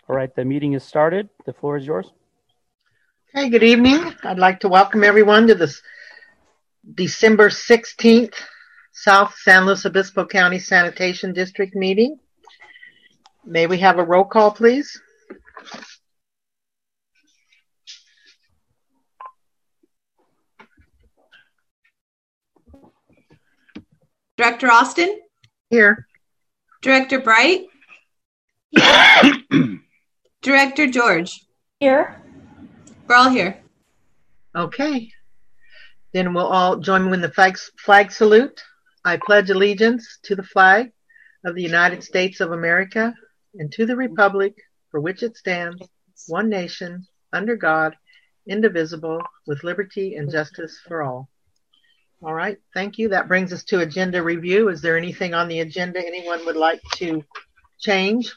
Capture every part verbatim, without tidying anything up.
All right, the meeting is started. The floor is yours. Hey, good evening. I'd like to welcome everyone to this December sixteenth South San Luis Obispo County Sanitation District meeting. May we have a roll call, please? Director Austin? Here. Director Bright? Here. Director George? Here. We're all here. Okay. Then we'll all join me in the flag, flag salute. I pledge allegiance to the flag of the United States of America and to the republic for which it stands, one nation, under God, indivisible, with liberty and justice for all. All right, thank you. That brings us to agenda review. Is there anything on the agenda anyone would like to change?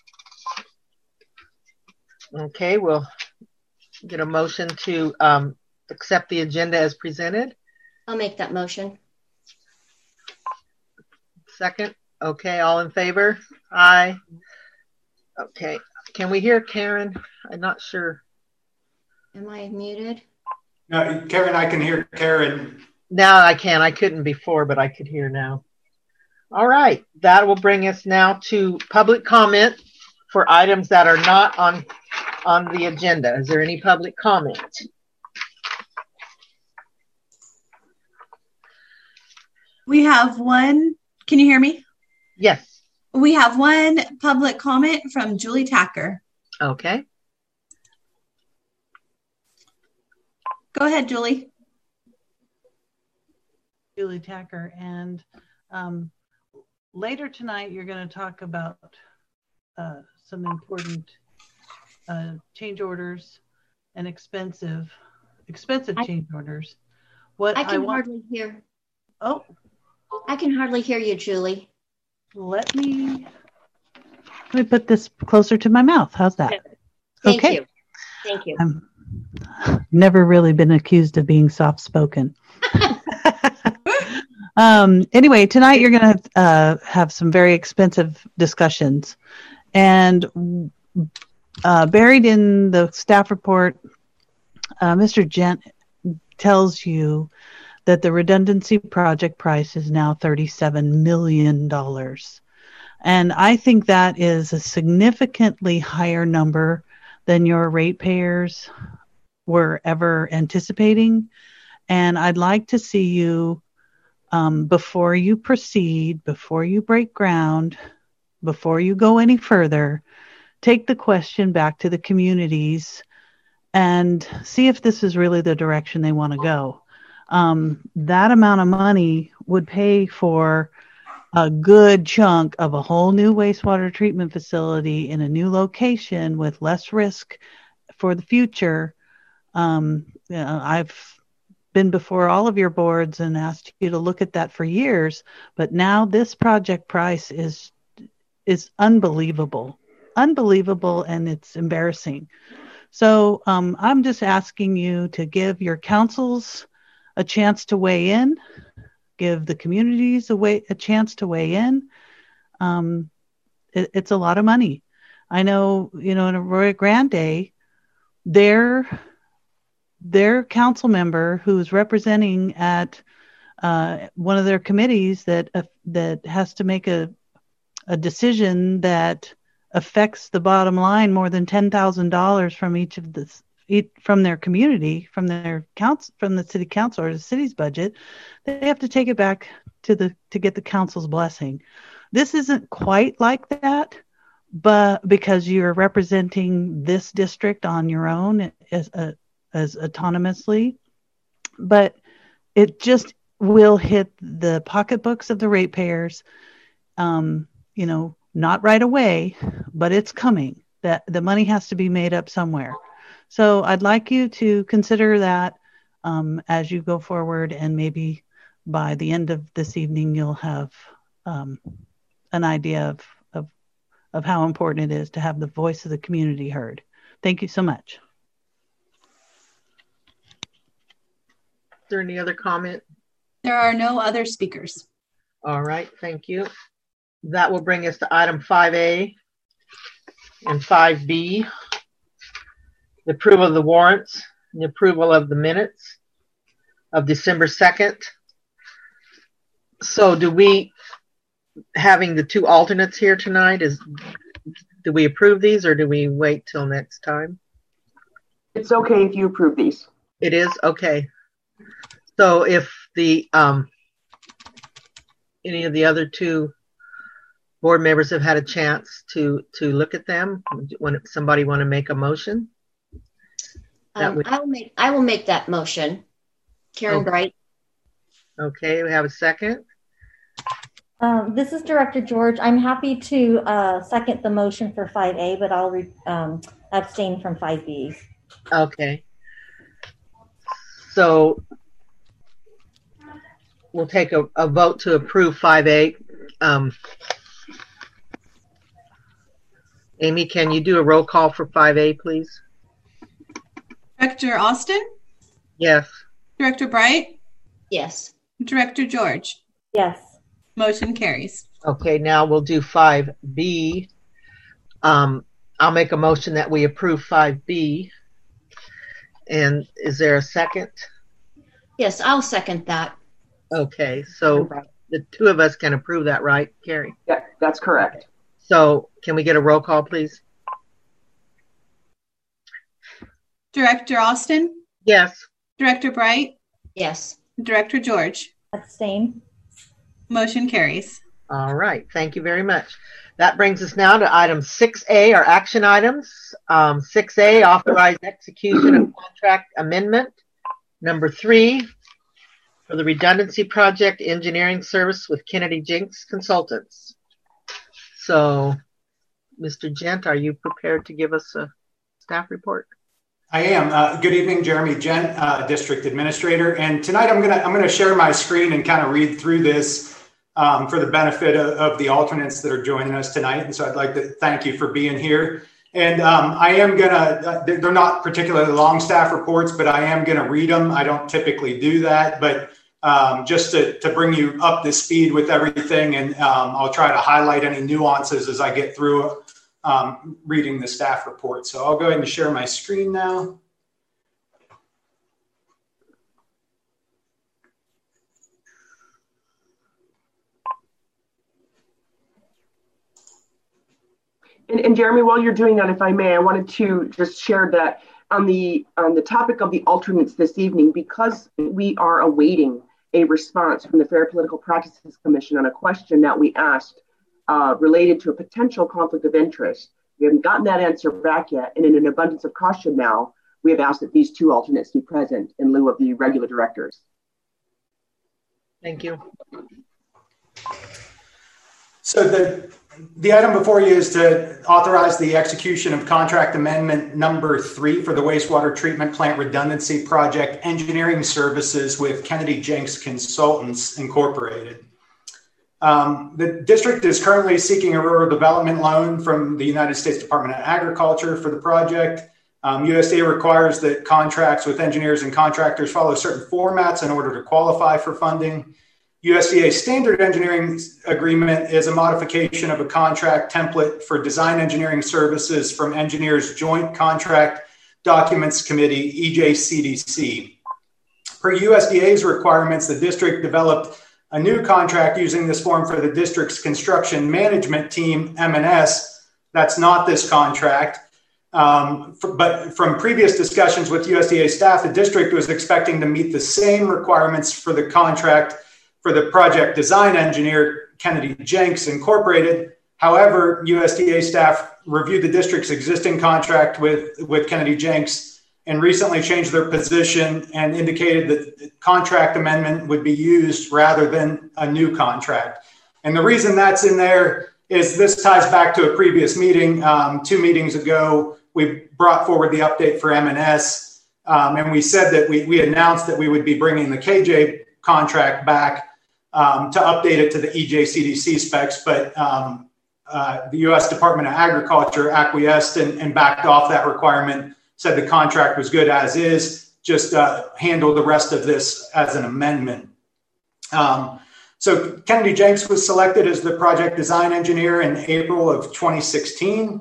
Okay, we'll get a motion to um, accept the agenda as presented. I'll make that motion. Second. Okay, all in favor? Aye. Okay, can we hear Karen? I'm not sure. Am I muted? No, Karen, I can hear Karen. Now I can. I couldn't before, but I could hear now. All right, that will bring us now to public comment for items that are not on on the agenda. Is there any public comment? We have one. Can you hear me? Yes. We have one public comment from Julie Tacker. Okay. Go ahead, Julie. Julie Tacker, and um, later tonight you're going to talk about uh, some important uh, change orders and expensive, expensive I, change orders. What I can I want, hardly hear. Oh, I can hardly hear you, Julie. Let me let me put this closer to my mouth. How's that? Thank okay. you. Thank you. I've never really been accused of being soft-spoken. Um, anyway, tonight you're going to uh, have some very expensive discussions. And uh, buried in the staff report, uh, Mister Gent tells you that the redundancy project price is now thirty-seven million dollars. And I think that is a significantly higher number than your ratepayers were ever anticipating. And I'd like to see you Um, before you proceed, before you break ground, before you go any further, take the question back to the communities and see if this is really the direction they want to go. Um, that amount of money would pay for a good chunk of a whole new wastewater treatment facility in a new location with less risk for the future. Um, you know, I've been before all of your boards and asked you to look at that for years, but now this project price is is unbelievable, unbelievable, and it's embarrassing. So um, I'm just asking you to give your councils a chance to weigh in, give the communities a, way, a chance to weigh in. Um, it, it's a lot of money. I know, you know, in Arroyo Grande, they're their council member who's representing at uh, one of their committees that uh, that has to make a a decision that affects the bottom line more than ten thousand dollars from each of the each, from their community, from their council, from the city council or the city's budget. They have to take it back to the to get the council's blessing. This isn't quite like that, but because you're representing this district on your own as a as autonomously, but it just will hit the pocketbooks of the ratepayers, um, you know, not right away, but it's coming. That the money has to be made up somewhere. So I'd like you to consider that um, as you go forward, and maybe by the end of this evening, you'll have um, an idea of, of of how important it is to have the voice of the community heard. Thank you so much. Is there any other comment? There are no other speakers. All right, thank you. That will bring us to item five A. And five B, the approval of the warrants, and the approval of the minutes of December second. So do we, having the two alternates here tonight, is do we approve these or do we wait till next time? It's okay if you approve these. It is? Okay. So if the um, any of the other two board members have had a chance to to look at them, when somebody want to make a motion? That Um, would- I will make, I will make that motion. Karen Okay. Bright. Okay, we have a second. Um, this is Director George. I'm happy to uh, second the motion for five A, but I'll re- um, abstain from five B. Okay. So we'll take a, a vote to approve five A. Um, Amy, can you do a roll call for five A, please? Director Austin, Yes. Director Bright, Yes. Director George. Yes. Motion carries. Okay, now we'll do five B. Um, I'll make a motion that we approve five B. And is there a second? Yes, I'll second that. Okay, so the two of us can approve that, right, Carrie? Yeah, that's correct. So can we get a roll call, please? Director Austin, Yes. Director Bright, Yes. Director George. Abstain. Motion carries. All right, thank you very much. That brings us now to item six A, our action items. Um, six A, authorized execution of contract amendment. Number three, for the redundancy project engineering service with Kennedy Jenks Consultants. So, Mister Gent, are you prepared to give us a staff report? I am. Uh, good evening, Jeremy Gent, uh, District Administrator. And tonight I'm gonna I'm gonna share my screen and kind of read through this um, for the benefit of, of the alternates that are joining us tonight. And so I'd like to thank you for being here. And um, I am gonna. They're not particularly long staff reports, but I am gonna read them. I don't typically do that, but um, just to to bring you up to speed with everything, and um, I'll try to highlight any nuances as I get through Um, reading the staff report. So I'll go ahead and share my screen now. And, and Jeremy, while you're doing that, if I may, I wanted to just share that on the on the topic of the alternates this evening, because we are awaiting a response from the Fair Political Practices Commission on a question that we asked uh, related to a potential conflict of interest. We haven't gotten that answer back yet, and in an abundance of caution now, we have asked that these two alternates be present in lieu of the regular directors. Thank you. So the the item before you is to authorize the execution of contract amendment number three for the wastewater treatment plant redundancy project engineering services with Kennedy Jenks Consultants Incorporated. Um, the district is currently seeking a rural development loan from the United States Department of Agriculture for the project. Um, U S D A requires that contracts with engineers and contractors follow certain formats in order to qualify for funding. U S D A standard engineering agreement is a modification of a contract template for design engineering services from Engineers Joint Contract Documents Committee, E J C D C. Per U S D A's requirements, the district developed a new contract using this form for the district's construction management team, M and S. That's not this contract. Um, for, but from previous discussions with U S D A staff, the district was expecting to meet the same requirements for the contract for the project design engineer, Kennedy Jenks Incorporated. However, U S D A staff reviewed the district's existing contract with, with Kennedy Jenks and recently changed their position and indicated that the contract amendment would be used rather than a new contract. And the reason that's in there is this ties back to a previous meeting. Um, two meetings ago, we brought forward the update for M and S, um, and we said that we, we announced that we would be bringing the K J contract back um, to update it to the E J C D C specs, but um, uh, the U S Department of Agriculture acquiesced and, and backed off that requirement, said the contract was good as is, just uh, handle the rest of this as an amendment. Um, so Kennedy Jenks was selected as the project design engineer in April of twenty sixteen.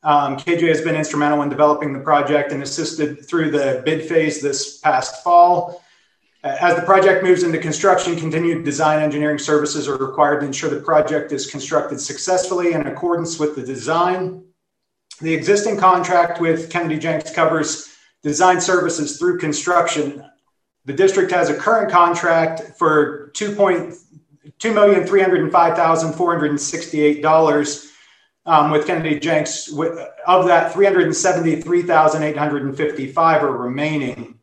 Um, K J has been instrumental in developing the project and assisted through the bid phase this past fall. As the project moves into construction, continued design engineering services are required to ensure the project is constructed successfully in accordance with the design. The existing contract with Kennedy Jenks covers design services through construction. The district has a current contract for two million three hundred five thousand four hundred sixty-eight dollars um, with Kennedy Jenks. Of that, three hundred seventy-three thousand eight hundred fifty-five dollars are remaining.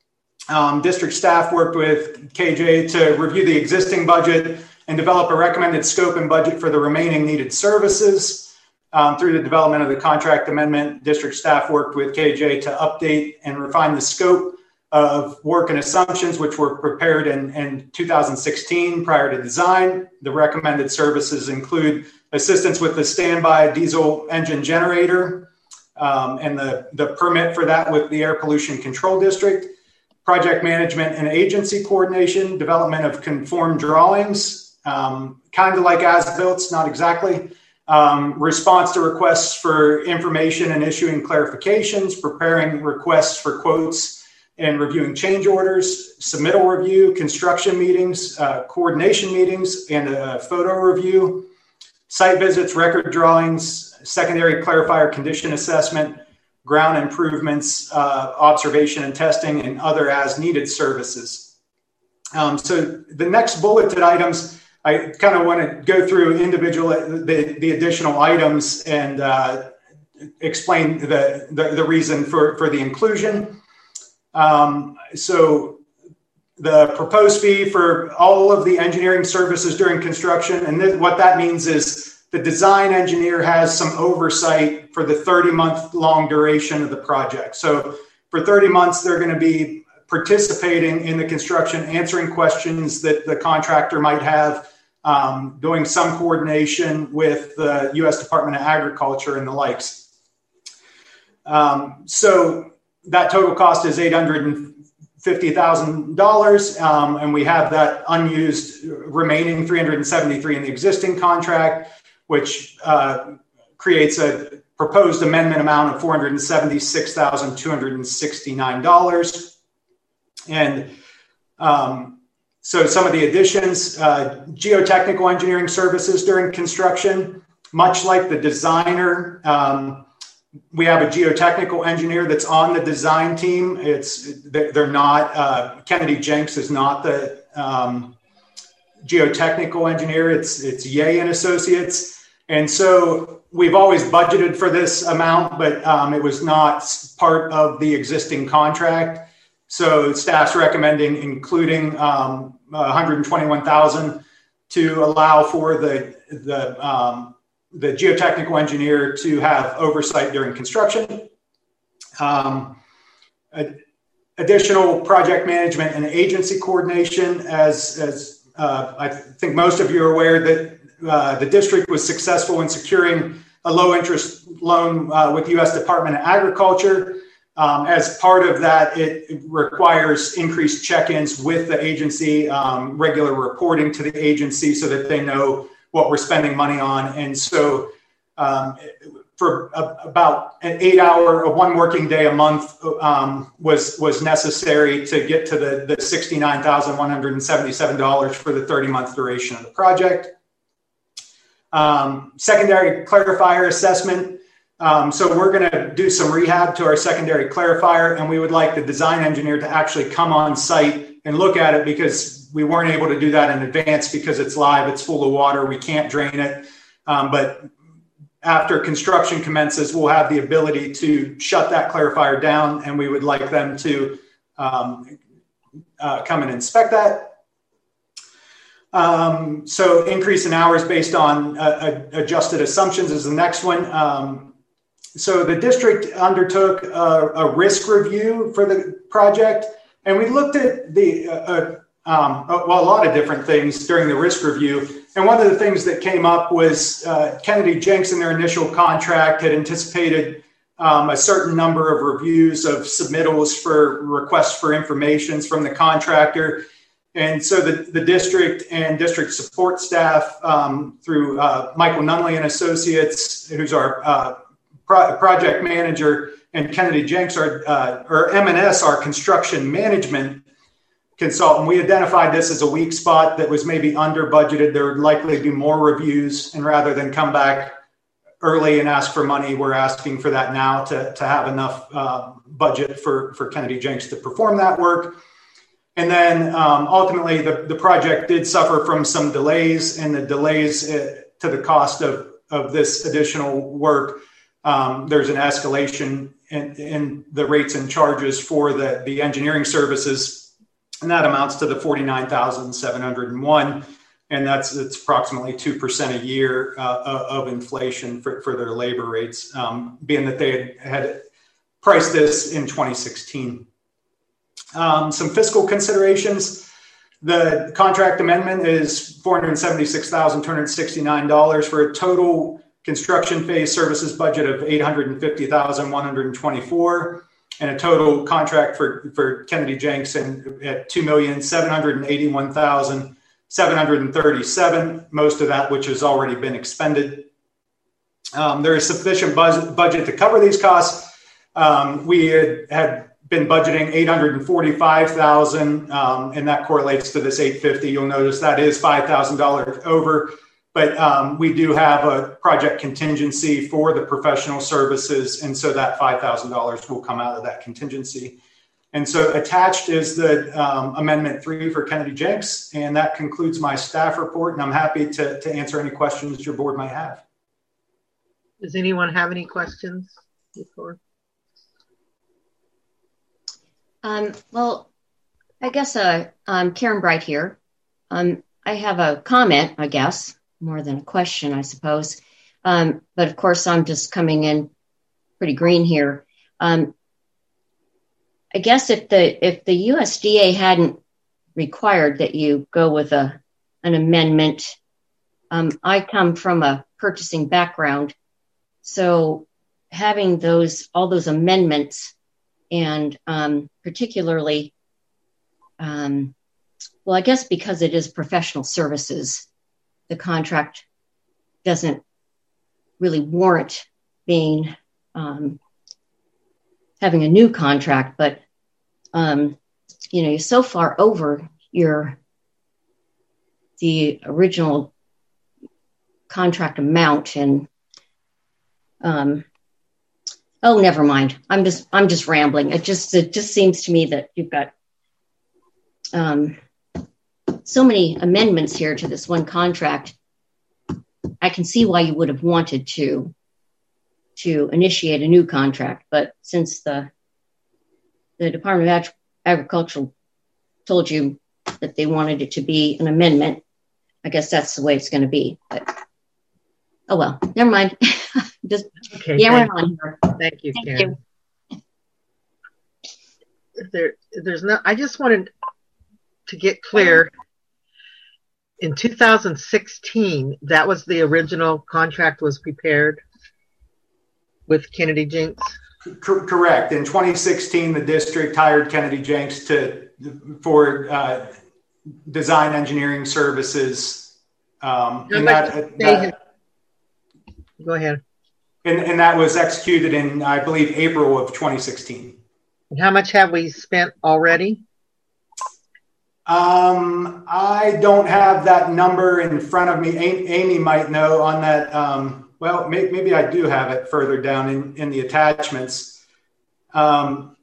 Um, district staff worked with K J to review the existing budget and develop a recommended scope and budget for the remaining needed services. Um, through the development of the contract amendment, district staff worked with K J to update and refine the scope of work and assumptions, which were prepared in, in two thousand sixteen prior to design. The recommended services include assistance with the standby diesel engine generator um, and the, the permit for that with the Air Pollution Control District, project management and agency coordination, development of conformed drawings, um, kind of like as-built, not exactly, um, response to requests for information and issuing clarifications, preparing requests for quotes and reviewing change orders, submittal review, construction meetings, uh, coordination meetings, and a photo review, site visits, record drawings, secondary clarifier condition assessment, ground improvements, uh, observation and testing, and other as-needed services. Um, so the next bulleted items, I kind of want to go through individual, the, the additional items and uh, explain the, the, the reason for, for the inclusion. Um, so the proposed fee for all of the engineering services during construction, and th- what that means is the design engineer has some oversight for the thirty month long duration of the project. So for thirty months, they're going to be participating in the construction, answering questions that the contractor might have, um, doing some coordination with the U S Department of Agriculture and the likes. Um, so that total cost is eight hundred fifty thousand dollars, um, and we have that unused remaining three hundred seventy-three in the existing contract, which uh, creates a proposed amendment amount of four hundred seventy-six thousand two hundred sixty-nine dollars. And um, so some of the additions, uh, geotechnical engineering services during construction, much like the designer, um, we have a geotechnical engineer that's on the design team. It's they're not, uh, Kennedy Jenks is not the um, geotechnical engineer. It's, it's Ye and Associates. And so we've always budgeted for this amount, but um, it was not part of the existing contract. So staff's recommending including um, one hundred twenty-one thousand dollars to allow for the, the, um, the geotechnical engineer to have oversight during construction. Um, ad- additional project management and agency coordination. As, as uh, I think most of you are aware that uh, the district was successful in securing a low interest loan uh, with the U S Department of Agriculture. Um, as part of that, it requires increased check-ins with the agency, um, regular reporting to the agency so that they know what we're spending money on. And so um, for a, about an eight hour, a one working day a month um, was, was necessary to get to the, the sixty-nine thousand one hundred seventy-seven dollars for the thirty month duration of the project. Um, secondary clarifier assessment. Um, so we're going to do some rehab to our secondary clarifier, and we would like the design engineer to actually come on site and look at it, because we weren't able to do that in advance because it's live, it's full of water, we can't drain it. Um, but after construction commences, we'll have the ability to shut that clarifier down, and we would like them to um, uh, come and inspect that. Um, so increase in hours based on uh, adjusted assumptions is the next one. Um, so the district undertook a, a risk review for the project, and we looked at the, uh, um, well, a lot of different things during the risk review. And one of the things that came up was uh, Kennedy Jenks in their initial contract had anticipated um, a certain number of reviews of submittals for requests for informations from the contractor. And so the, the district and district support staff um, through uh, Michael Nunley and Associates, who's our uh, pro- project manager, and Kennedy Jenks, our, uh, or M and S, our construction management consultant. We identified this as a weak spot that was maybe under budgeted. There would likely be more reviews, and rather than come back early and ask for money, we're asking for that now to, to have enough uh, budget for, for Kennedy Jenks to perform that work. And then um, ultimately the, the project did suffer from some delays, and the delays uh, to the cost of, of this additional work. Um, there's an escalation in, in the rates and charges for the, the engineering services, and that amounts to the forty-nine thousand seven hundred one. And that's it's approximately two percent a year uh, of inflation for, for their labor rates, um, being that they had, had priced this in twenty sixteen. Um, some fiscal considerations. The contract amendment is four hundred seventy-six thousand two hundred sixty-nine dollars for a total construction phase services budget of eight hundred fifty thousand one hundred twenty-four dollars, and a total contract for, for Kennedy Jenks and at two million seven hundred eighty-one thousand seven hundred thirty-seven dollars, most of that which has already been expended. Um, there is sufficient budget, budget to cover these costs. Um, we had, had been budgeting eight hundred forty-five thousand dollars, um, and that correlates to this eight hundred fifty. You'll notice that is five thousand dollars over, but um, we do have a project contingency for the professional services, and so that five thousand dollars will come out of that contingency. And so attached is the um, Amendment three for Kennedy Jenks, and that concludes my staff report, and I'm happy to, to answer any questions your board might have. Does anyone have any questions before? Um, well, I guess uh, I'm Karen Bright here. Um, I have a comment, I guess, more than a question, I suppose. Um, but of course, I'm just coming in pretty green here. Um, I guess if the if the U S D A hadn't required that you go with a an amendment, um, I come from a purchasing background, so having those all those amendments. And um, particularly, um, well, I guess because it is professional services, the contract doesn't really warrant being um, having a new contract. But um, you know, you're so far over your the original contract amount, and um, oh, never mind. I'm just I'm just rambling. It just it just seems to me that you've got um, so many amendments here to this one contract. I can see why you would have wanted to to initiate a new contract, but since the the Department of Ag- Agriculture told you that they wanted it to be an amendment, I guess that's the way it's going to be. But oh well, never mind. Just okay, yeah, thank, we're on here. Thank you, Thank Karen. you. If there, if there's no. I just wanted to get clear. In two thousand sixteen, that was the original contract was prepared with Kennedy Jenks. Co- correct. In twenty sixteen, the district hired Kennedy Jenks to for uh, design engineering services. Um, and that, that, Go ahead. And, and that was executed in, I believe, April of twenty sixteen. And how much have we spent already? Um, I don't have that number in front of me. Amy might know on that. Um, well, may, maybe I do have it further down in, in the attachments. Um,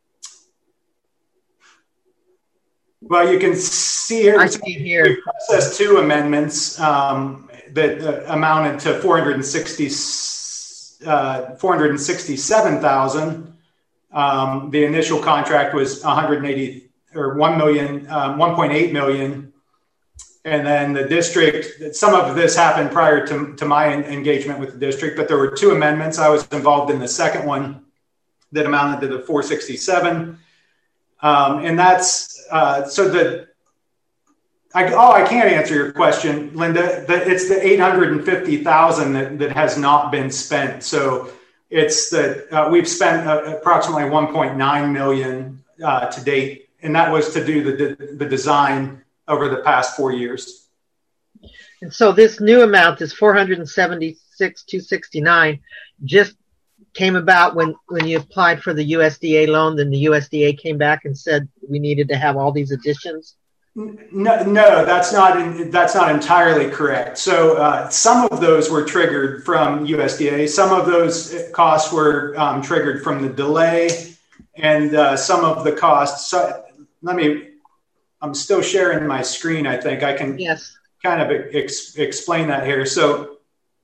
well, you can see here. I see here. We processed two amendments um, that uh, amounted to four hundred sixty, uh, four hundred sixty-seven thousand. Um, the initial contract was one hundred eighty or one million, um, one point eight million. And then the district, some of this happened prior to, to my engagement with the district, but there were two amendments. I was involved in the second one that amounted to the four sixty-seven. Um, and that's, uh, so the, I, oh, I can't answer your question, Linda. The, it's the eight hundred fifty thousand that, that has not been spent. So it's the, uh, we've spent uh, approximately one point nine million uh, to date. And that was to do the, the, the design over the past four years. And so this new amount is four hundred seventy-six thousand two hundred sixty-nine, just came about when, when you applied for the U S D A loan, then the U S D A came back and said we needed to have all these additions? No, no, that's not that's not entirely correct. So uh, some of those were triggered from U S D A. Some of those costs were um, triggered from the delay, and uh, some of the costs. So let me. I'm still sharing my screen. I think I can yes. kind of ex- explain that here. So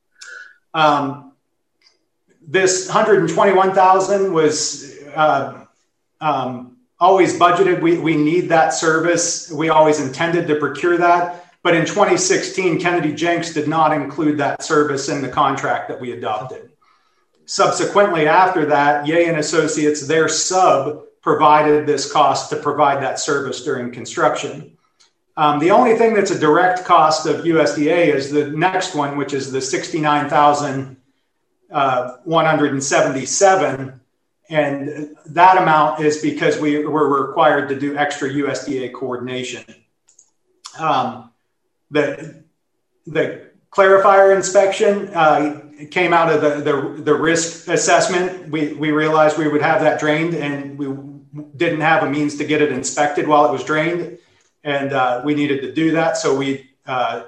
um, this one hundred twenty-one thousand was. Uh, um, Always budgeted. We, we need that service. We always intended to procure that. But in twenty sixteen, Kennedy Jenks did not include that service in the contract that we adopted. Subsequently, after that, Ye and Associates, their sub, provided this cost to provide that service during construction. Um, the only thing that's a direct cost of U S D A is the next one, which is the sixty-nine thousand one hundred seventy-seven. And that amount is because we were required to do extra U S D A coordination. Um, the, the clarifier inspection uh, came out of the, the, the risk assessment. We, we realized we would have that drained, and we didn't have a means to get it inspected while it was drained. And uh, we needed to do that. So we uh,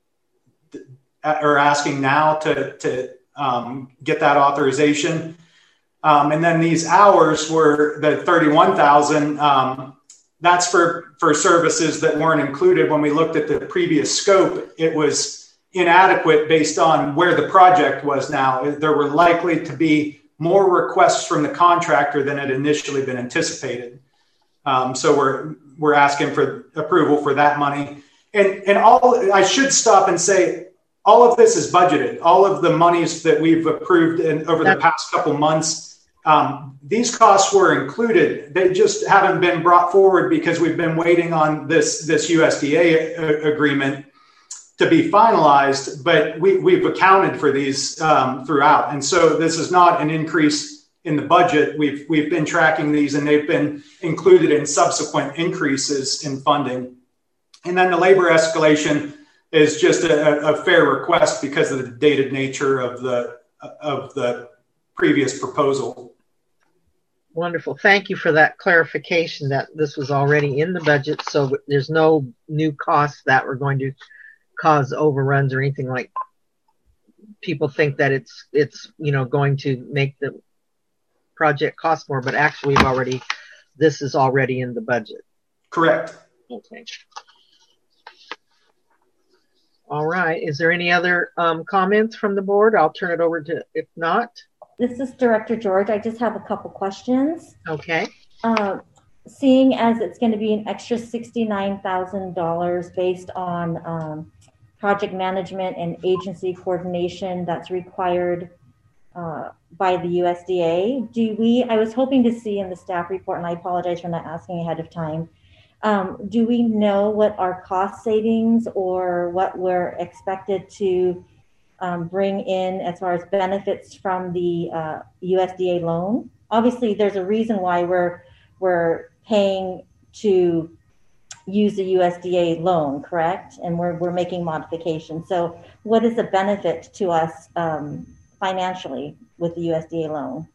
are asking now to, to um, get that authorization. Um, and then these hours were the thirty-one thousand. Um, that's for, for services that weren't included. When we looked at the previous scope, it was inadequate based on where the project was now. There were likely to be more requests from the contractor than had initially been anticipated. Um, so we're we're asking for approval for that money. And and all I should stop and say, all of this is budgeted. All of the monies that we've approved in, over the past couple months. Um, these costs were included. They just haven't been brought forward because we've been waiting on this, this U S D A a- agreement to be finalized, but we, we've accounted for these um, throughout. And so this is not an increase in the budget. We've, we've been tracking these, and they've been included in subsequent increases in funding. And then the labor escalation is just a, a fair request because of the dated nature of the, of the previous proposal. Wonderful. Thank you for that clarification that this was already in the budget. So there's no new costs that were going to cause overruns or anything like people think that it's, it's, you know, going to make the project cost more, but actually we've already, this is already in the budget. Correct. Okay. All right. Is there any other um, comments from the board? I'll turn it over to, if not. This is Director George. I just have a couple questions. Okay. Uh, seeing as it's going to be an extra sixty-nine thousand dollars based on um, project management and agency coordination that's required uh, by the U S D A, do we, I was hoping to see in the staff report, and I apologize for not asking ahead of time, um, do we know what our cost savings or what we're expected to Um, bring in as far as benefits from the uh, U S D A loan? Obviously, there's a reason why we're we're paying to use the U S D A loan, correct? And we're we're making modifications. So, what is the benefit to us um, financially with the U S D A loan?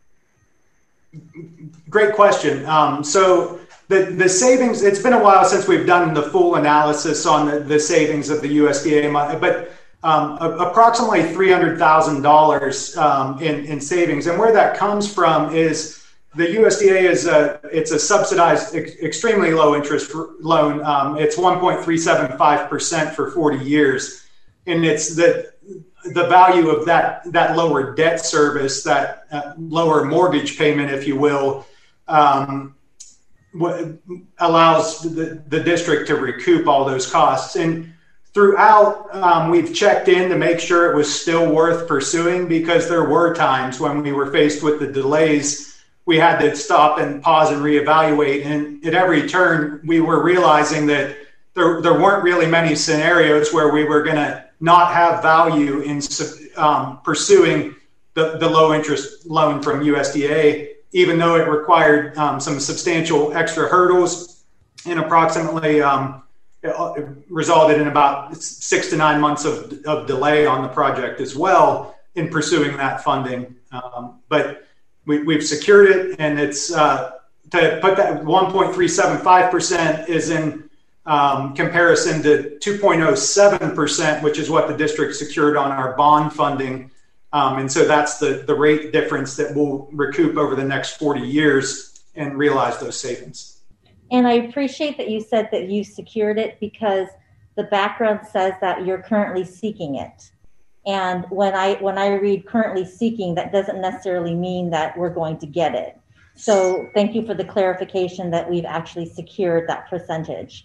Great question. Um, so the the savings. It's been a while since we've done the full analysis on the, the savings of the U S D A money, but Um, approximately three hundred thousand dollars um, in, in savings. And where that comes from is the U S D A is a, it's a subsidized, ex- extremely low interest loan. Um, it's one point three seven five percent for forty years. And it's the, the value of that, that lower debt service, that uh, lower mortgage payment, if you will, um, w- allows the, the district to recoup all those costs. And throughout, um, we've checked in to make sure it was still worth pursuing, because there were times when we were faced with the delays, we had to stop and pause and reevaluate. And at every turn, we were realizing that there, there weren't really many scenarios where we were going to not have value in um, pursuing the, the low interest loan from U S D A, even though it required um, some substantial extra hurdles and approximately um, it resulted in about six to nine months of, of delay on the project as well in pursuing that funding. Um, but we, we've secured it, and it's uh, to put that one point three seven five percent is in um, comparison to two point oh seven percent, which is what the district secured on our bond funding. Um, and so that's the, the rate difference that we'll recoup over the next forty years and realize those savings. And I appreciate that you said that you secured it, because the background says that you're currently seeking it. And when I when I read currently seeking, that doesn't necessarily mean that we're going to get it. So thank you for the clarification that we've actually secured that percentage.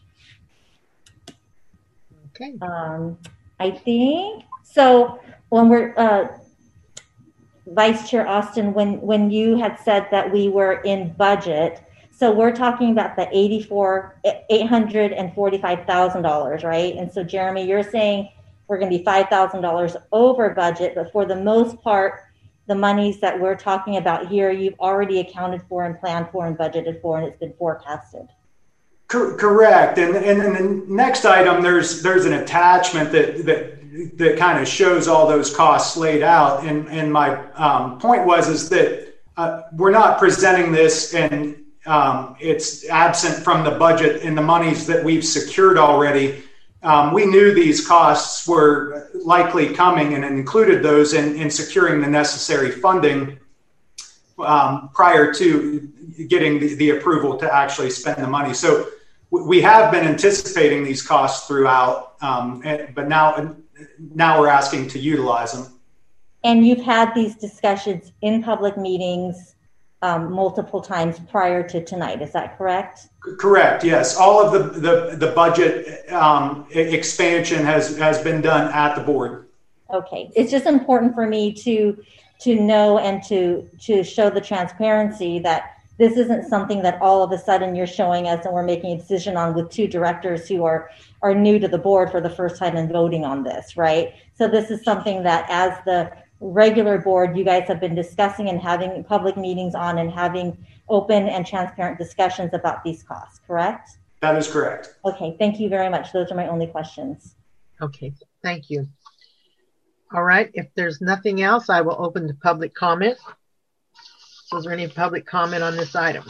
Okay. Um, I think, so when we're, uh, Vice Chair Austin, when, when you had said that we were in budget, so we're talking about the eighty-four, eight hundred forty-five thousand dollars, right? And so Jeremy, you're saying we're going to be five thousand dollars over budget, but for the most part, the monies that we're talking about here, you've already accounted for and planned for and budgeted for, and it's been forecasted. Correct. And, and then the next item, there's there's an attachment that that that kind of shows all those costs laid out. And and my um, point was is that uh, we're not presenting this and um, it's absent from the budget and the monies that we've secured already. Um, we knew these costs were likely coming and included those in, in securing the necessary funding um, prior to getting the, the approval to actually spend the money. So we have been anticipating these costs throughout, um, but now, now we're asking to utilize them. And you've had these discussions in public meetings um, multiple times prior to tonight. Is that correct? Correct. Yes. All of the, the, the budget um, expansion has, has been done at the board. Okay. It's just important for me to, to know and to, to show the transparency that this isn't something that all of a sudden you're showing us and we're making a decision on with two directors who are, are new to the board for the first time and voting on this, right? So this is something that as the regular board, you guys have been discussing and having public meetings on and having open and transparent discussions about these costs, correct? That is correct. Okay, thank you very much. Those are my only questions. Okay, thank you. All right, if there's nothing else, I will open to public comment. So is there any public comment on this item?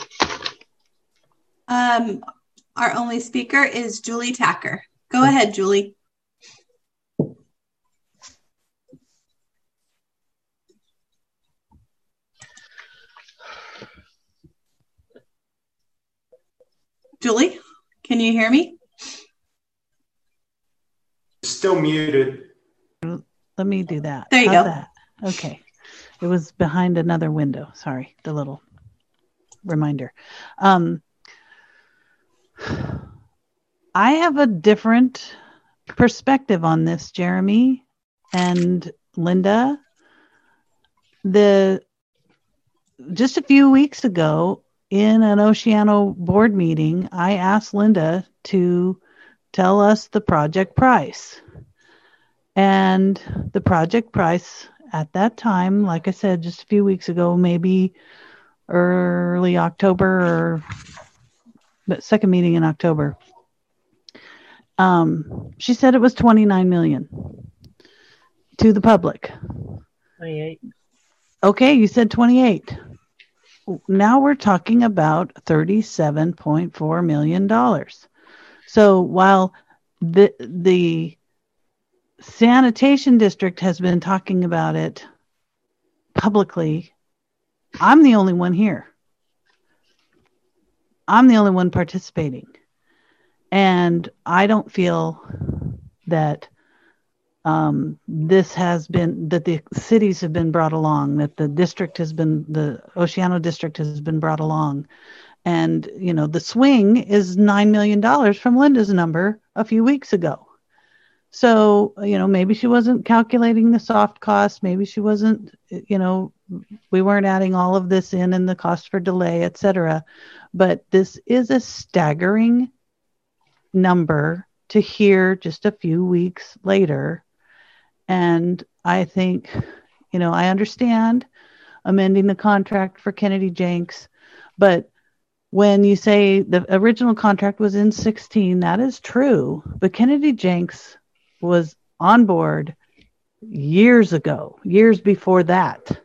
Um, our only speaker is Julie Tacker. Go ahead, Julie. Julie, can you hear me? Still muted. Let me do that. There you How's go. That? Okay. It was behind another window. Sorry, the little reminder. Um, I have a different perspective on this, Jeremy and Linda. The just a few weeks ago in an Oceano board meeting, I asked Linda to tell us the project price. And the project price at that time, like I said, just a few weeks ago, maybe early October or the second meeting in October, um, she said it was twenty-nine million to the public. twenty-eight. Okay, you said twenty-eight. Now we're talking about thirty-seven point four million dollars. So while the the sanitation district has been talking about it publicly, I'm the only one here. I'm the only one participating. And I don't feel that um, this has been, that the cities have been brought along, that the district has been, the Oceano district has been brought along. And, you know, the swing is nine million dollars from Linda's number a few weeks ago. So, you know, maybe she wasn't calculating the soft cost. Maybe she wasn't, you know, we weren't adding all of this in and the cost for delay, et cetera. But this is a staggering number to hear just a few weeks later. And I think, you know, I understand amending the contract for Kennedy Jenks, but when you say the original contract was in sixteen, that is true. But Kennedy Jenks was on board years ago, years before that.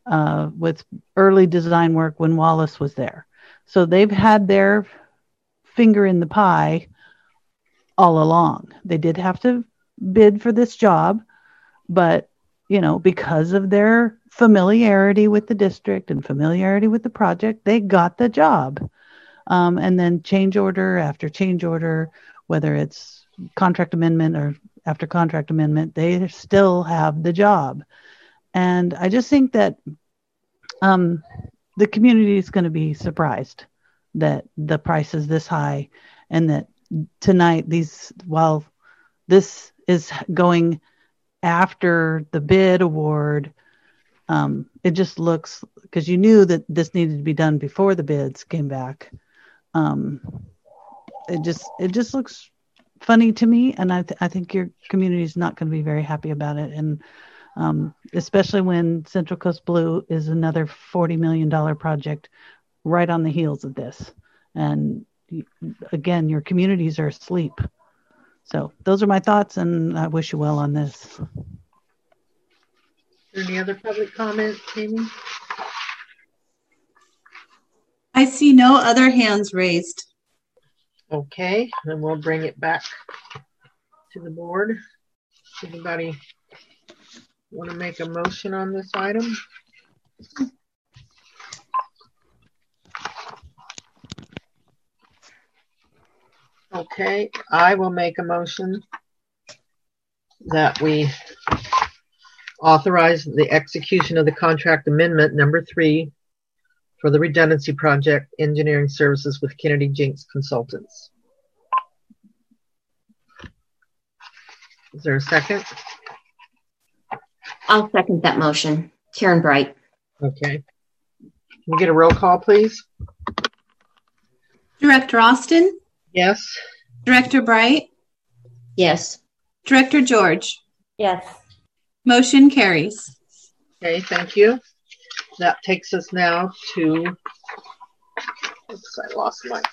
uh, with early design work when Wallace was there. So they've had their finger in the pie all along. They did have to bid for this job, but, you know, because of their familiarity with the district and familiarity with the project, they got the job. Um, and then change order after change order, whether it's contract amendment or after contract amendment, they still have the job. And I just think that um, the community is going to be surprised that the price is this high, and that tonight, these, while this is going after the bid award, um, it just looks, because you knew that this needed to be done before the bids came back. Um, it just it just looks funny to me, and I th- I think your community is not going to be very happy about it, and um, especially when Central Coast Blue is another forty million dollars project right on the heels of this. And again, your communities are asleep. So those are my thoughts, and I wish you well on this. Any other public comment, Amy? I see no other hands raised. Okay, then we'll bring it back to the board. Anybody want to make a motion on this item? Okay, I will make a motion that we authorize the execution of the contract amendment number three for the redundancy project engineering services with Kennedy Jinks Consultants. Is there a second? I'll second that motion. Karen Bright. Okay. Can we get a roll call, please? Director Austin? Yes. Director Bright? Yes. Director George? Yes. Motion carries. Okay, thank you. That takes us now to, oops, I lost my,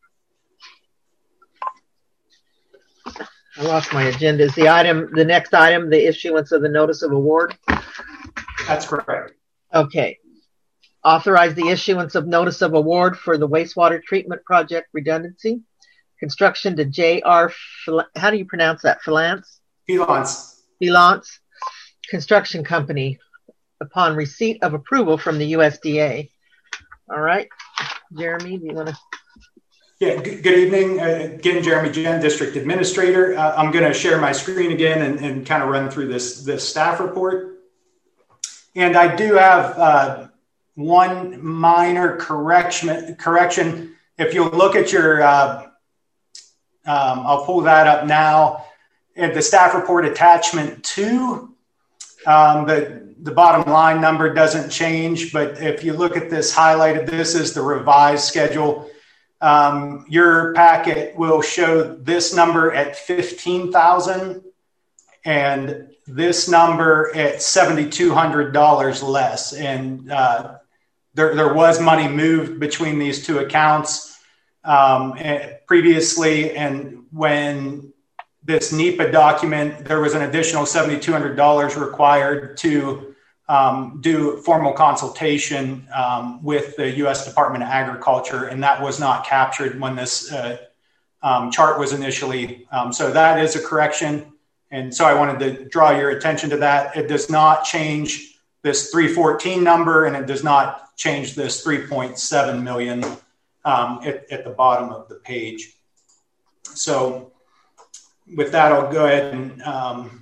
I lost my agenda. Is the item, the next item, the issuance of the notice of award? That's correct. Okay. Authorize the issuance of notice of award for the wastewater treatment project redundancy. Construction to J R, how do you pronounce that? Filance? Filance. Filance Construction Company upon receipt of approval from the U S D A. All right. Jeremy, do you want to? Yeah, g- good evening. Uh, again, Jeremy Jen, District Administrator. Uh, I'm going to share my screen again and, and kind of run through this, this staff report. And I do have uh, one minor correction. Correction. If you'll look at your, uh, um, I'll pull that up now. At the staff report attachment two, um, the, the bottom line number doesn't change, but if you look at this highlighted, this is the revised schedule. Um, your packet will show this number at fifteen thousand and this number at seven thousand two hundred dollars less. And uh, there, there was money moved between these two accounts um, previously. And when this NEPA document, there was an additional seven thousand two hundred dollars required to um, do formal consultation um, with the U S Department of Agriculture, and that was not captured when this uh, um, chart was initially. Um, so that is a correction. And so I wanted to draw your attention to that. It does not change this three fourteen number, and it does not change this three point seven million um, at, at the bottom of the page. So with that, I'll go ahead and um,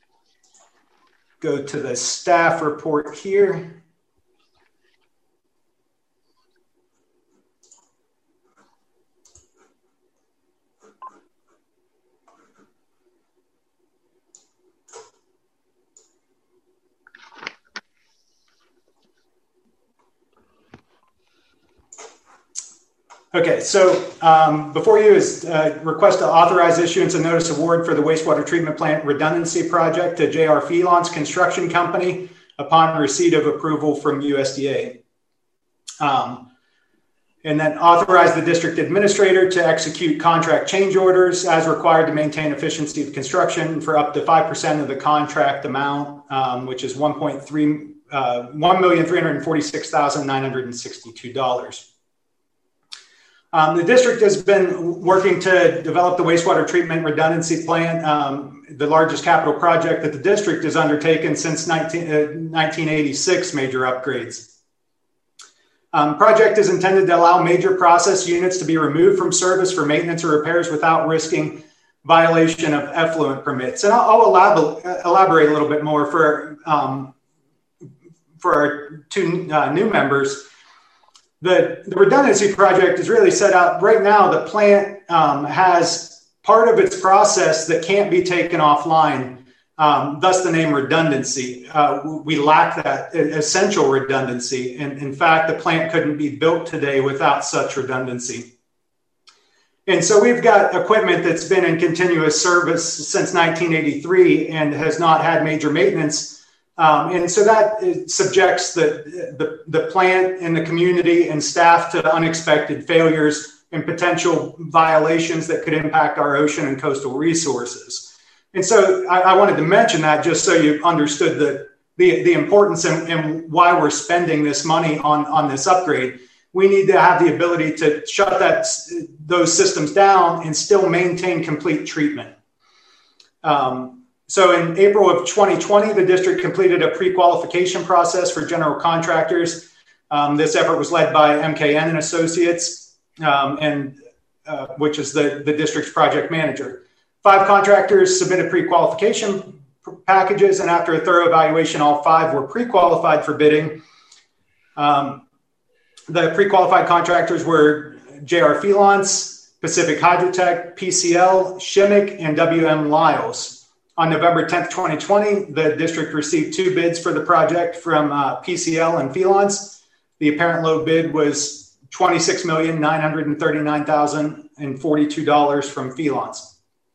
go to the staff report here. Okay, so um, before you is uh, request to authorize issuance of notice of award for the wastewater treatment plant redundancy project to J R Filance Construction Company upon receipt of approval from U S D A. Um, And then authorize the district administrator to execute contract change orders as required to maintain efficiency of construction for up to five percent of the contract amount, um, which is one point three, uh, one million three hundred forty-six thousand nine hundred sixty-two dollars. Um, the district has been working to develop the wastewater treatment redundancy plan, um, the largest capital project that the district has undertaken since nineteen eighty-six major upgrades. Um, project is intended to allow major process units to be removed from service for maintenance or repairs without risking violation of effluent permits. And I'll, I'll elab elaborate a little bit more for, um, for our two uh, new members. The, the redundancy project is really set up right now. The plant um, has part of its process that can't be taken offline. Um, thus the name redundancy. Uh, we lack that essential redundancy. And in fact, the plant couldn't be built today without such redundancy. And so we've got equipment that's been in continuous service since nineteen eighty-three and has not had major maintenance. Um, and so that subjects the, the, the plant and the community and staff to unexpected failures and potential violations that could impact our ocean and coastal resources. And so I, I wanted to mention that just so you understood the, the, the importance and, and why we're spending this money on, on this upgrade. We need to have the ability to shut that, those systems down and still maintain complete treatment. Um, so in April of twenty twenty, the district completed a pre-qualification process for general contractors. Um, this effort was led by M K N and Associates, um, and uh, which is the, the district's project manager. Five contractors submitted pre-qualification packages, and after a thorough evaluation, all five were pre-qualified for bidding. Um, the pre-qualified contractors were J R Phelance, Pacific Hydrotech, P C L, Shimmick, and W M Lyles. On November tenth, twenty twenty, the district received two bids for the project from uh, P C L and Phelance. The apparent low bid was twenty-six million nine hundred thirty-nine thousand forty-two dollars from Phelance.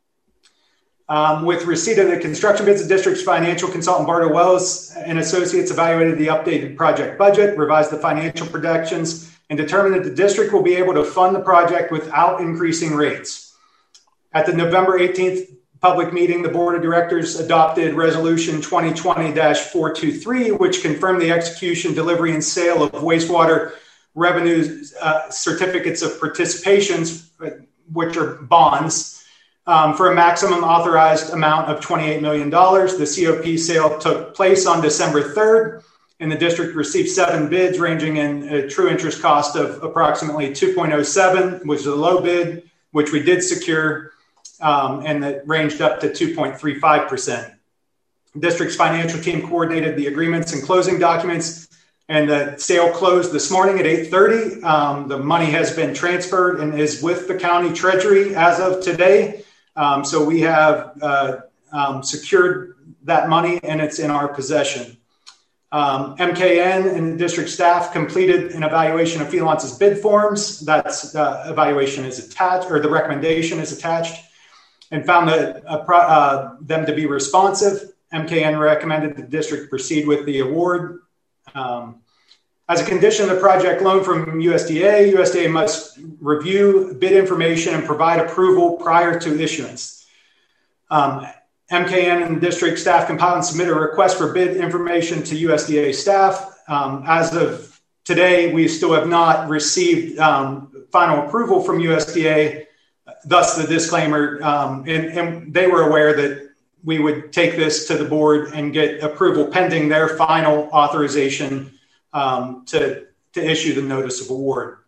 Um, with receipt of the construction bids, the district's financial consultant, Bardo Wells and Associates, evaluated the updated project budget, revised the financial projections, and determined that the district will be able to fund the project without increasing rates. At the November eighteenth public meeting, the Board of Directors adopted Resolution twenty twenty dash four twenty-three, which confirmed the execution, delivery, and sale of wastewater revenue uh, certificates of participations, which are bonds, Um, for a maximum authorized amount of twenty-eight million dollars. The C O P sale took place on December third, and the district received seven bids ranging in a true interest cost of approximately two point oh seven, which is a low bid, which we did secure, um, and that ranged up to two point three five percent. The district's financial team coordinated the agreements and closing documents, and the sale closed this morning at eight thirty. Um, the money has been transferred and is with the county treasury as of today. Um, so we have uh, um, secured that money and it's in our possession. Um, M K N and the district staff completed an evaluation of Phelance's bid forms. That's uh, evaluation is attached, or the recommendation is attached, and found that, uh, pro uh, them to be responsive. M K N recommended the district proceed with the award. Um, As a condition of the project loan from U S D A, U S D A must review bid information and provide approval prior to issuance. Um, M K N and district staff compile and submit a request for bid information to U S D A staff. Um, as of today, we still have not received um, final approval from U S D A, thus the disclaimer, um, and, and they were aware that we would take this to the board and get approval pending their final authorization Um, to, to issue the notice of award.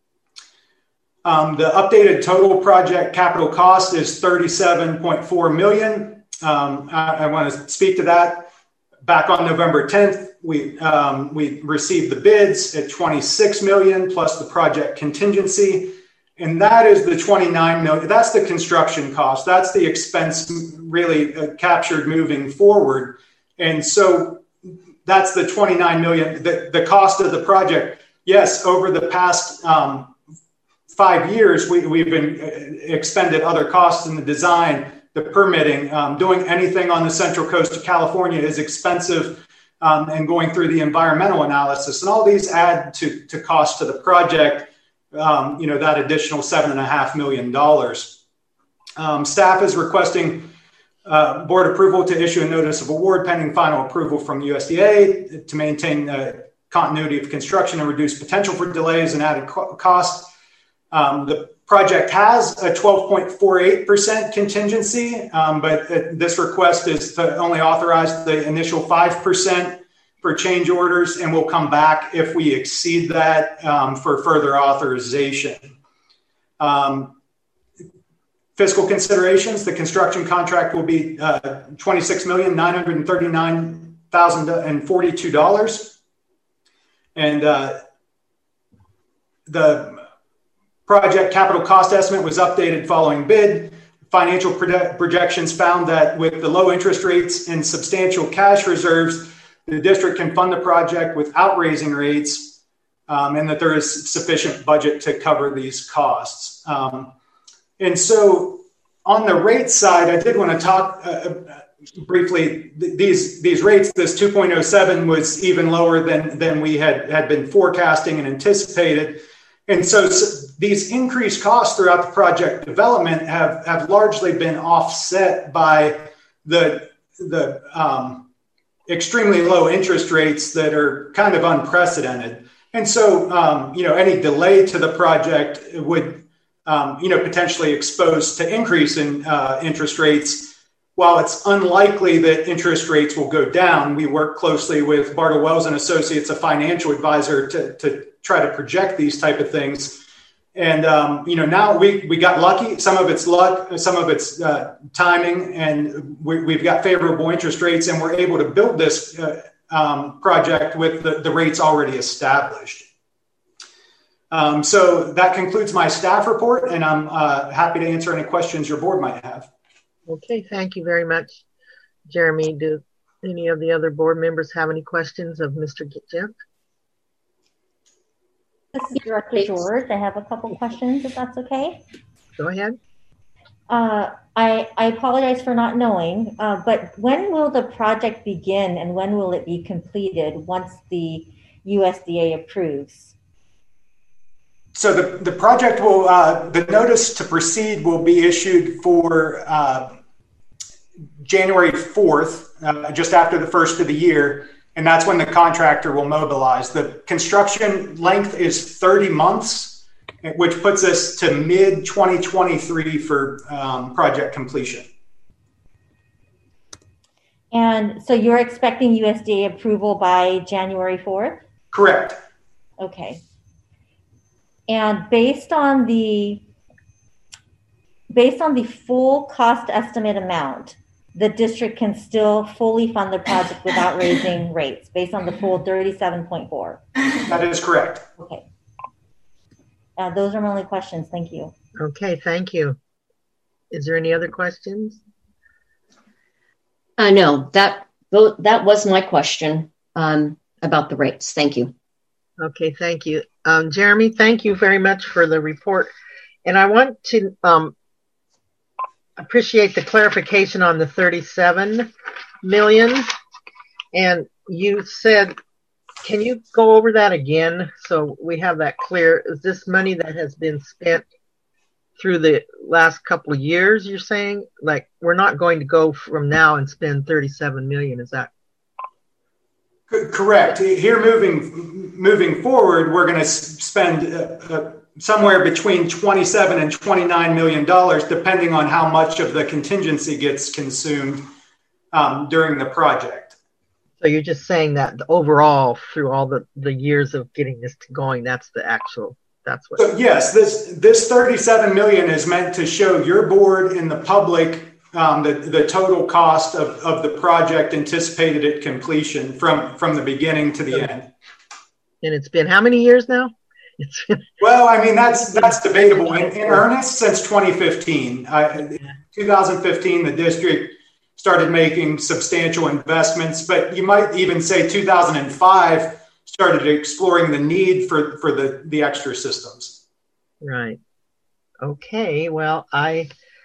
Um, the updated total project capital cost is thirty-seven point four million dollars. Um, I, I want to speak to that. Back on November tenth, we, um, we received the bids at twenty-six million dollars plus the project contingency. And that is the twenty-nine million dollars. That's the construction cost. That's the expense really uh, captured moving forward. And so that's the twenty-nine million dollars, the, the cost of the project. Yes, over the past um, five years, we, we've been expended other costs in the design, the permitting, um, doing anything on the Central Coast of California is expensive, um, and going through the environmental analysis. And all these add to, to cost to the project. um, you know, that additional seven and a half million dollars. Um, staff is requesting uh, board approval to issue a notice of award pending final approval from U S D A to maintain uh, continuity of construction and reduce potential for delays and added co- cost. Um, the project has a twelve point four eight percent contingency, um, but uh, this request is to only authorize the initial five percent for change orders, and we'll come back if we exceed that um, for further authorization. Um, fiscal considerations, the construction contract will be uh, twenty-six million nine hundred thirty-nine thousand forty-two dollars. And uh, the project capital cost estimate was updated following bid. Financial proje- projections found that with the low interest rates and substantial cash reserves, the district can fund the project without raising rates, um, and that there is sufficient budget to cover these costs. Um, and so on the rate side, I did want to talk uh, briefly, th- these these rates, this two point oh seven was even lower than, than we had, had been forecasting and anticipated. And so, so these increased costs throughout the project development have, have largely been offset by the, the um, extremely low interest rates that are kind of unprecedented. And so, um, you know, any delay to the project would, um, you know, potentially expose to increase in uh, interest rates. While it's unlikely that interest rates will go down, we work closely with Bartle Wells and Associates, a financial advisor, to, to try to project these type of things. And, um, you know, now we, we got lucky. Some of it's luck, some of it's uh, timing, and we, we've got favorable interest rates, and we're able to build this uh, um, project with the, the rates already established. Um, so that concludes my staff report, and I'm uh, happy to answer any questions your board might have. Okay, thank you very much, Jeremy. Do any of the other board members have any questions of Mister Gitjent? This is Director George. I have a couple questions, if that's okay. Go ahead. Uh, I, I apologize for not knowing, uh, but when will the project begin and when will it be completed once the U S D A approves? So the, the project will, uh, the notice to proceed will be issued for uh, January fourth, uh, just after the first of the year. And that's when the contractor will mobilize. The construction length is thirty months, which puts us to mid twenty twenty-three for um, project completion. And so you're expecting U S D A approval by January fourth? Correct. Okay. And based on the based on the full cost estimate amount, the district can still fully fund the project without raising rates based on the full thirty-seven point four. That is correct. Okay. Uh, those are my only questions. Thank you. Okay, thank you. Is there any other questions? Uh, no, that that was my question um, about the rates. Thank you. Okay, thank you. Um, Jeremy, thank you very much for the report. And I want to um, appreciate the clarification on the thirty-seven million. And you said, can you go over that again so we have that clear? Is this money that has been spent through the last couple of years, you're saying? Like, we're not going to go from now and spend thirty-seven million, is that? Correct. Here, moving moving forward, we're going to spend uh, uh, somewhere between twenty-seven and twenty-nine million dollars, depending on how much of the contingency gets consumed um, during the project. So you're just saying that overall, through all the, the years of getting this going, that's the actual. That's what. So yes, this this thirty-seven million is meant to show your board and the public Um, the, the total cost of, of the project anticipated at completion from, from the beginning to the end. And it's been how many years now? It's well, I mean, that's that's debatable. In, in earnest, since twenty fifteen. I, twenty fifteen, the district started making substantial investments, but you might even say two thousand five started exploring the need for, for the, the extra systems. Right. Okay, well, I...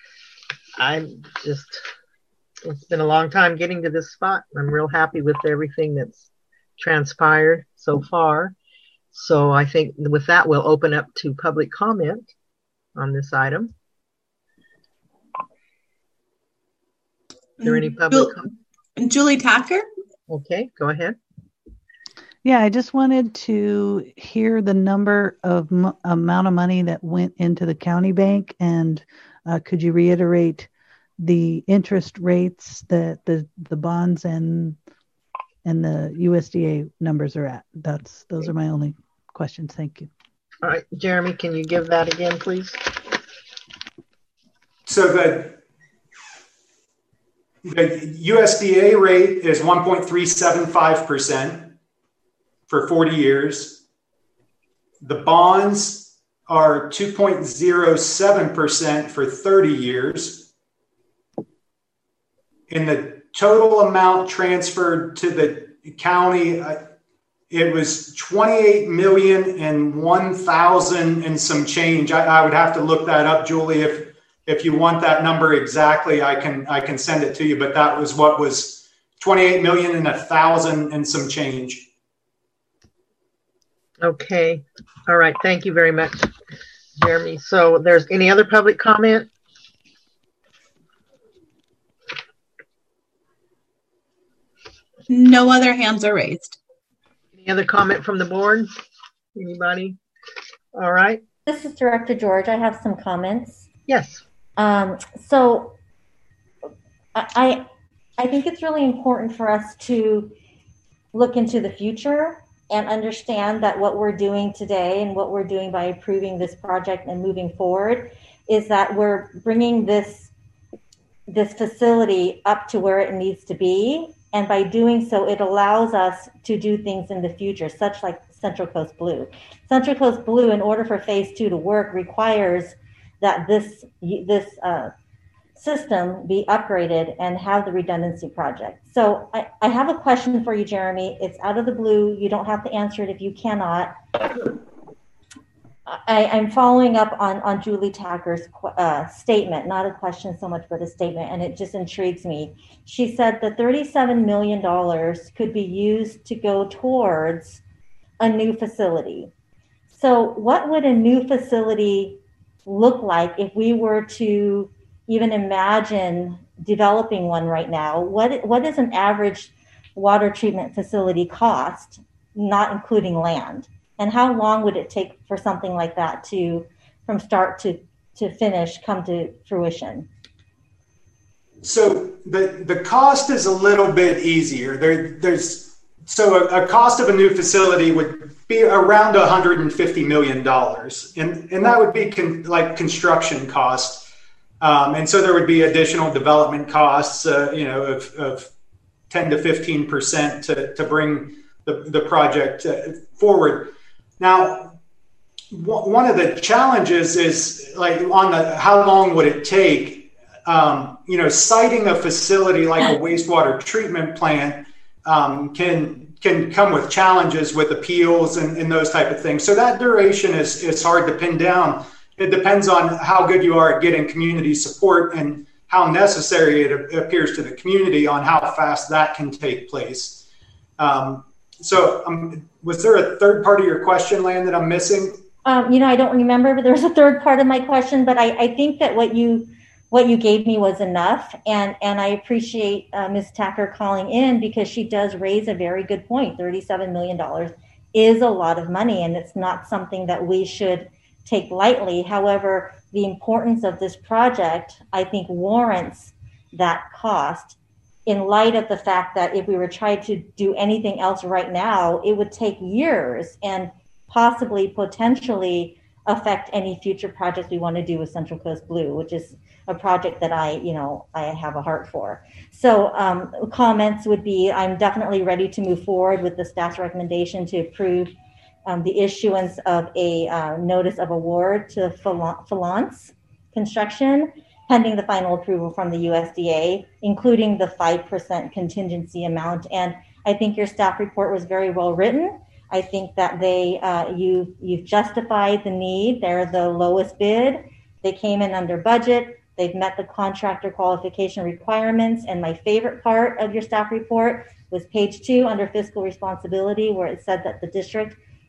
I'm just, it's been a long time getting to this spot. I'm real happy with everything that's transpired so far. So I think with that, we'll open up to public comment on this item. Is there any public comment? Julie Tacker? Okay, go ahead. Yeah, I just wanted to hear the number of m- amount of money that went into the county bank, and uh, could you reiterate the interest rates that the the bonds and and the U S D A numbers are at? That's those are my only questions. Thank you. All right, Jeremy, can you give that again, please? So the the U S D A rate is one point three seven five percent for forty years. The bonds are two point zero seven percent for thirty years. And the total amount transferred to the county, uh, it was twenty-eight million and one thousand and some change. I, I would have to look that up, Julie. If if you want that number exactly, I can I can send it to you. But that was what was twenty-eight million and a thousand and some change. Okay. All right. Thank you very much, Jeremy. So there's any other public comment? No other hands are raised. Any other comment from the board? Anybody? All right. This is Director George. I have some comments. Yes. Um, so I, I think it's really important for us to look into the future and understand that what we're doing today and what we're doing by approving this project and moving forward is that we're bringing this, this facility up to where it needs to be. And by doing so, it allows us to do things in the future, such like Central Coast Blue. Central Coast Blue, in order for phase two to work, requires that this, this uh, system be upgraded and have the redundancy project. So I, I have a question for you, Jeremy. It's out of the blue. You don't have to answer it if you cannot. I, I'm following up on, on Julie Tacker's uh, statement, not a question so much, but a statement, and it just intrigues me. She said the thirty-seven million dollars could be used to go towards a new facility. So what would a new facility look like if we were to even imagine developing one right now? What what does an average water treatment facility cost, not including land? And how long would it take for something like that to, from start to, to finish, come to fruition? So the, the cost is a little bit easier. There, there's so a, a cost of a new facility would be around one hundred fifty million dollars, and and that would be con, like construction costs. Um, and so there would be additional development costs, uh, you know, of, of ten to fifteen percent to, to bring the, the project uh, forward. Now, w- one of the challenges is like on the, how long would it take, um, you know, siting a facility like a wastewater treatment plant um, can, can come with challenges with appeals and, and those type of things. So that duration is, is hard to pin down. It depends on how good you are at getting community support and how necessary it appears to the community on how fast that can take place. Um, so um, was there a third part of your question, Lan, that I'm missing? Um, you know, I don't remember, but there's a third part of my question, but I, I think that what you what you gave me was enough. And, and I appreciate uh, Miz Tacker calling in because she does raise a very good point. thirty-seven million dollars is a lot of money, and it's not something that we should take lightly. However, the importance of this project, I think, warrants that cost in light of the fact that if we were trying to do anything else right now, it would take years and possibly potentially affect any future projects we want to do with Central Coast Blue, which is a project that I, you know, I have a heart for. So um, comments would be, I'm definitely ready to move forward with the staff's recommendation to approve Um, the issuance of a uh, notice of award to Falance Construction, pending the final approval from the U S D A, including the five percent contingency amount. And I think your staff report was very well written. I think that they, uh, you, you've justified the need. They're the lowest bid. They came in under budget. They've met the contractor qualification requirements. And my favorite part of your staff report was page two under fiscal responsibility, where it said that the district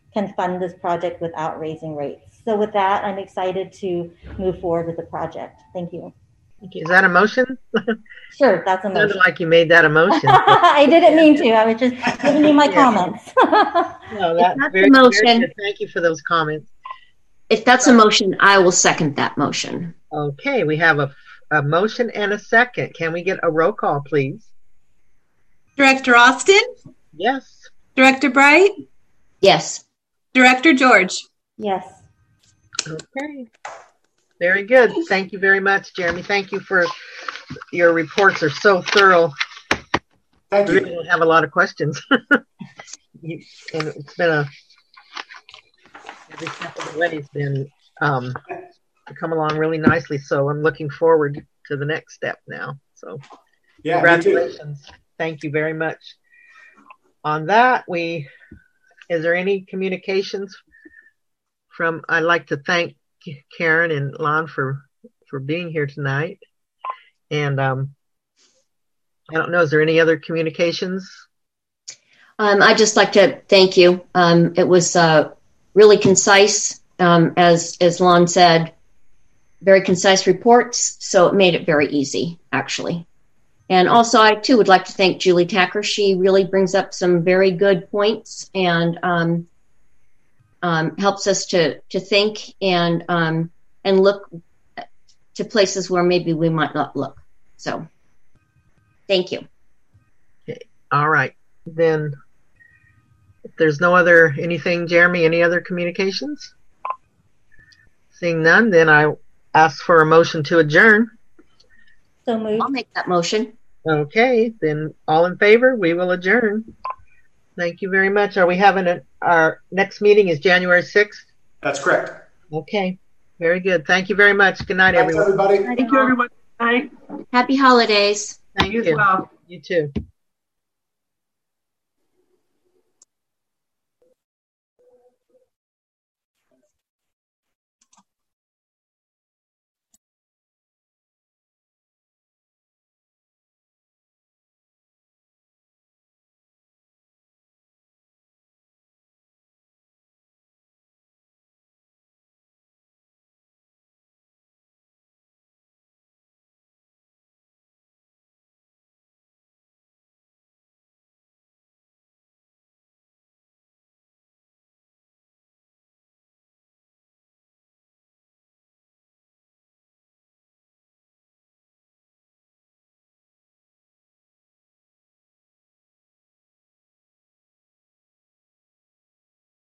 can fund this project without raising rates. So with that, I'm excited to move forward with the project. Thank you. Thank you. Is that a motion? Sure, that's a Sounded motion. like you made that a motion. I didn't mean to. I was just giving you my Yeah. comments. No, that's that's very, a very motion. good. Thank you for those comments. If that's a motion, I will second that motion. Okay, we have a, a motion and a second. Can we get a roll call, please? Director Austin, Yes. Director Bright, Yes. Director George. Yes. Okay. Very good. Thank you very much, Jeremy. Thank you for your reports are so thorough. Thank We you. really don't have a lot of questions. You- and it's been a every step of the way it's been um come along really nicely. So I'm looking forward to the next step now. So Yeah, me too. congratulations. Thank you very much. On that, we is there any communications from I'd like to thank Karen and Lon for for being here tonight. And um I don't know, is there any other communications? Um, I'd just like to thank you. Um, it was uh, really concise, um, as as Lon said, very concise reports, so it made it very easy, actually. And also, I too would like to thank Julie Tacker. She really brings up some very good points and um, um, helps us to to think and um, and look to places where maybe we might not look. So, thank you. All right. Then if there's no other anything, Jeremy, any other communications? Seeing none, then I ask for a motion to adjourn. So moved. I'll make that motion. Okay, then all in favor, we will adjourn. Thank you very much. Are we having a, our next meeting is January sixth? That's correct. Okay, very good. Thank you very much. Good night, Thanks, everyone. everybody. Thank you, everyone. Bye. Happy holidays. Thank You as you. well. You too.